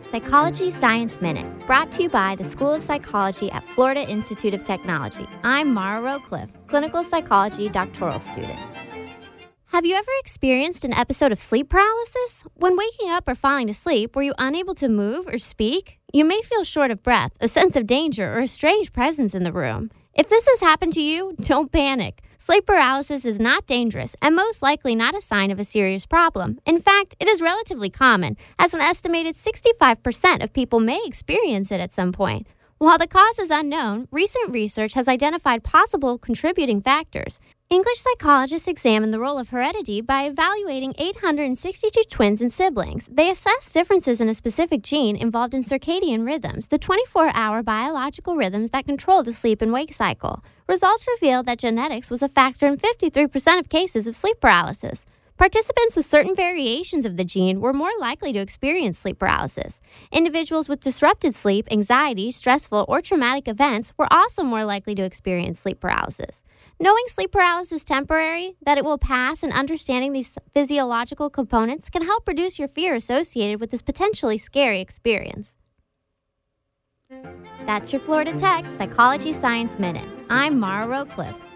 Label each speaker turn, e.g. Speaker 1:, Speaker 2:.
Speaker 1: Psychology Science Minute, brought to you by the School of Psychology at Florida Institute of Technology. I'm Mara Rowcliffe, clinical psychology doctoral student. Have you ever experienced an episode of sleep paralysis? When waking up or falling asleep, were you unable to move or speak? You may feel short of breath, a sense of danger, or a strange presence in the room. If this has happened to you, don't panic. Sleep paralysis is not dangerous and most likely not a sign of a serious problem. In fact, it is relatively common, as an estimated 65% of people may experience it at some point. While the cause is unknown, recent research has identified possible contributing factors. English psychologists examined the role of heredity by evaluating 862 twins and siblings. They assessed differences in a specific gene involved in circadian rhythms, the 24-hour biological rhythms that control the sleep and wake cycle. Results revealed that genetics was a factor in 53% of cases of sleep paralysis. Participants with certain variations of the gene were more likely to experience sleep paralysis. Individuals with disrupted sleep, anxiety, stressful, or traumatic events were also more likely to experience sleep paralysis. Knowing sleep paralysis is temporary, that it will pass, and understanding these physiological components can help reduce your fear associated with this potentially scary experience. That's your Florida Tech Psychology Science Minute. I'm Mara Rowcliffe,